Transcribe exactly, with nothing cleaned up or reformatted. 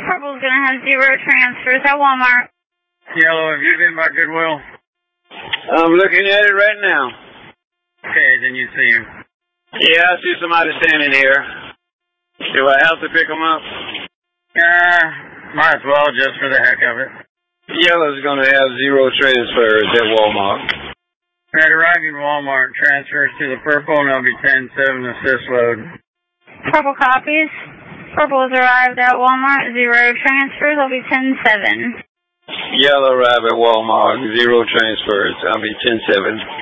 Purple's going to have zero transfers at Walmart. Yellow, have you been by Goodwill? I'm looking at it right now. Okay, then you see him. Yeah, I see somebody standing here. Do I have to pick them up? Uh, might as well, just for the heck of it. Yellow's going to have zero transfers at Walmart. Red arriving Walmart, transfers to the purple, and I'll be ten seven assist load. Purple copies. Purple has arrived at Walmart, zero transfers, I'll be ten seven. Yellow arrive at Walmart, zero transfers, I'll be ten seven.